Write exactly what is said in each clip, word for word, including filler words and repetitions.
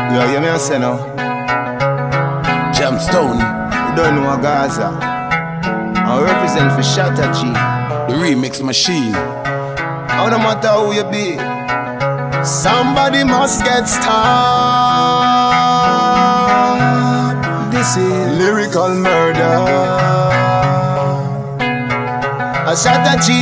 Yo, you me a say now? Jamstone, You don't know a Gaza. I represent for Shatta G. the remix machine. Oh, no matter who you be, somebody must get stopped. This is lyrical murder. A Shatta G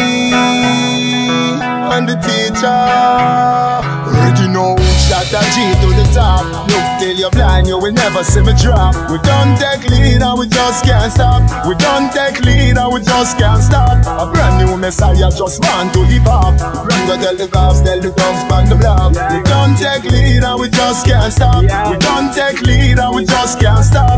and the teacher. Ready now, Shatta G to the top. Look till you're blind, you will never see me drop. We don't take lead and we just can't stop. We don't take lead and we just can't stop. A brand new messiah just born to hip hop. Run go tell the cops, tell the dogs back the block. We don't take lead and we just can't stop. We don't take lead and we just can't stop.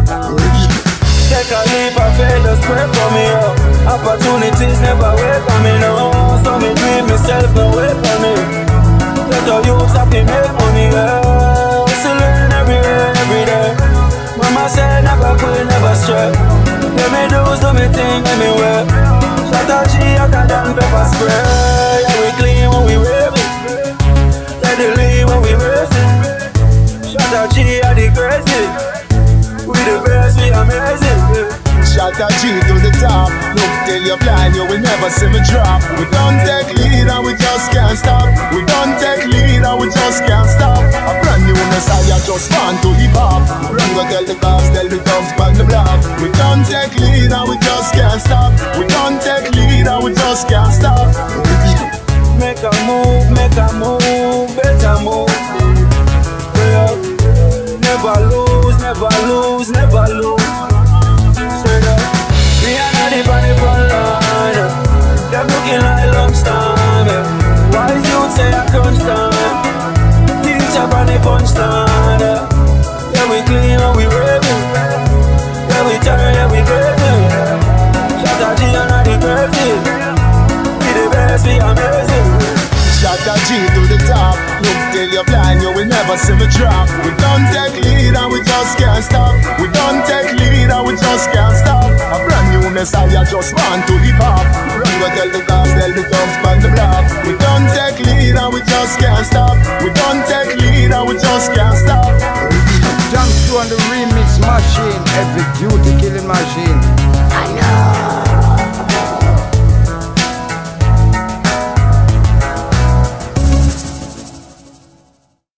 Take a leap of faith, just pray for me, oh. Opportunities never wait for me, no. So me dream myself, no wait for me. Let the youths have to make money, yeah. Hustling every day, every day. Mama said never quit, never stray. Let me do, do me thing, let me work. Shatta G, hotter than pepper spray. Yeah, we clean when we raving. Let the lean when we racing. Shatta G, are the crazy. We the best, we amazing, yeah. Shatta G to the top. Look till you're blind, you will never see me drop. We don't take lead and we just can't stop. We don't take lead and we just can't stop. A brand new messiah just born to hip hop. Run go tell the cops, tell the dogs back the block. We don't take lead and we just can't stop. We don't take lead and we just can't stop. Make a move, make a move, better move, yeah. Never lose, never lose, never lose. Straight up, we are not the bunny front line, yeah. They're looking like lunchtime, yeah. Wise youth say I crunch time. Teach up on the punchline, yeah. Yeah, we clean and we raving. Yeah, we turn, yeah, we graving. Shatta G and not the crazy. We the best, we amazing. Shatta G to the top. Look till you're blind, you will never see me drop. We don't take lead and we just can't stop. We don't take lead and we just can't stop. A brand new messiah just born to hip hop. Run go tell the cops, tell the dogs back the block. We don't take lead and we just can't stop. We don't take lead and we just can't stop. Jamstone, the remix machine, every duty killing machine. I know.